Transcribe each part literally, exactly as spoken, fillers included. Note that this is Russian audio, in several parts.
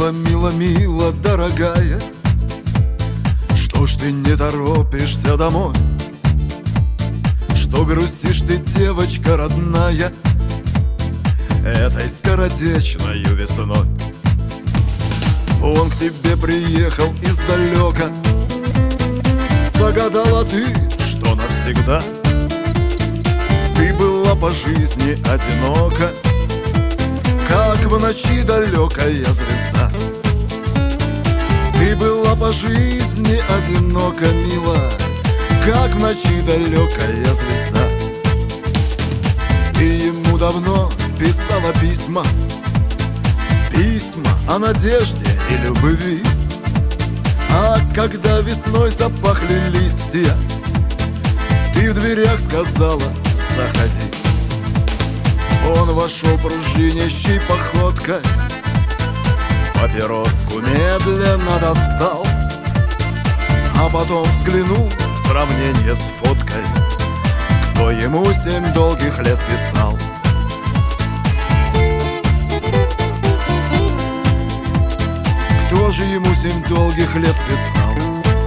Мила, мила, мила, дорогая, что ж ты не торопишься домой? Что грустишь ты, девочка родная, этой скоротечною весной? Он к тебе приехал издалека, загадала ты, что навсегда ты была по жизни одинока, как в ночи далекая звезда. Ты была по жизни одинока, мила, как в ночи далекая звезда. Ты ему давно писала письма, письма о надежде и любви. А когда весной запахли листья, ты в дверях сказала: заходи. Он вошел пружинящей походкой, папироску медленно достал, а потом взглянул в сравнение с фоткой, кто ему семь долгих лет писал. Кто же ему семь долгих лет писал?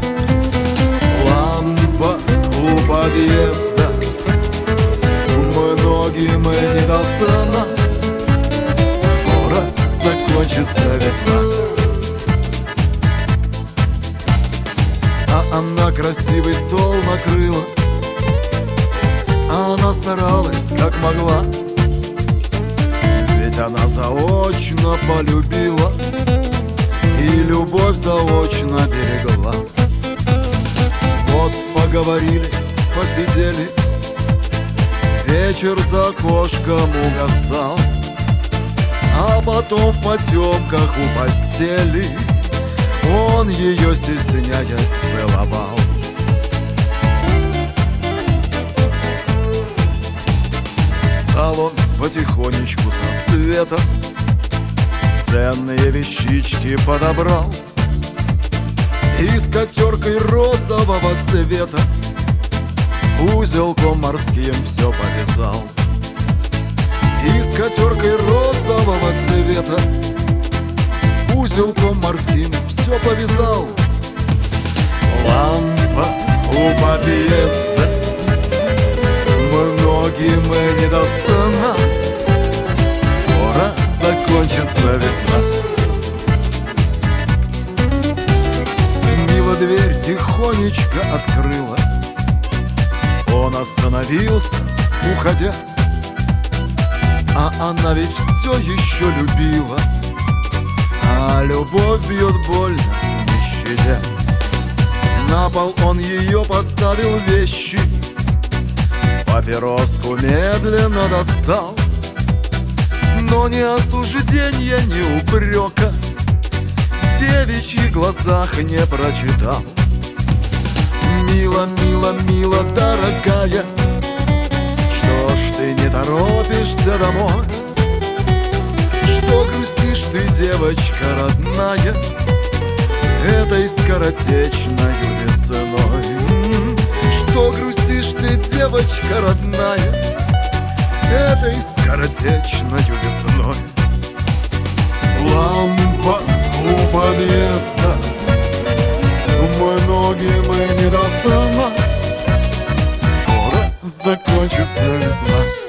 Лампа у подъезда, многим не до сна, скоро закончится весна. А она красивый стол накрыла, а она старалась как могла, ведь она заочно полюбила и любовь заочно берегла. Вот поговорили, посидели, вечер за окошком угасал, а потом в потемках у постели он ее, стесняясь, целовал. Встал он потихонечку со света, ценные вещички подобрал и скатеркой розового цвета узелком морским все повязал. И скатеркой розового цвета узелком морским все повязал. Лампа у подъезда, многим не до сна, скоро закончится весна. Мила дверь тихонечко открыла, он остановился, уходя, а она ведь все еще любила, а любовь бьет больно, не щадя. На пол он ее поставил вещи, папироску медленно достал, но ни осуждения, ни упрека в девичьих глазах не прочитал. Мила, мила, мила, дорогая, что ж ты не торопишься домой? Что грустишь ты, девочка родная, этой скоротечною весной? Что грустишь ты, девочка родная, этой скоротечною весной? Лампа у подъезда, многим и не до сна, скоро закончится весна.